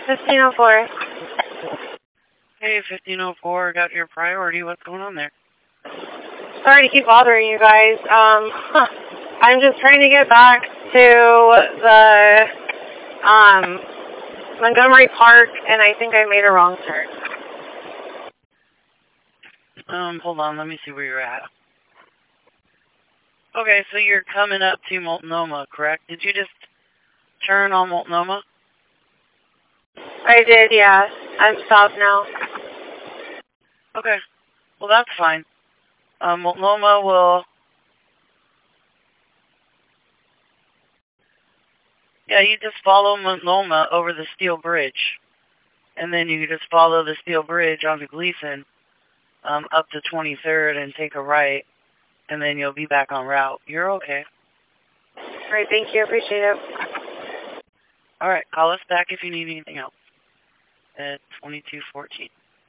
1504. Hey, 1504, got your priority. What's going on there? Sorry to keep bothering you guys. I'm just trying to get back to the Montgomery Park, and I think I made a wrong turn. Hold on, let me see where you're at. Okay, so you're coming up to Multnomah, correct? Did you just turn on Multnomah? I did, yeah. I'm stopped now. Okay, well that's fine. Multnomah will... Yeah, you just follow Multnomah over the steel bridge. And then you just follow the steel bridge onto Gleason up to 23rd and take a right. And then you'll be back on route. You're okay. All right, thank you. Appreciate it. All right, call us back if you need anything else at 2214.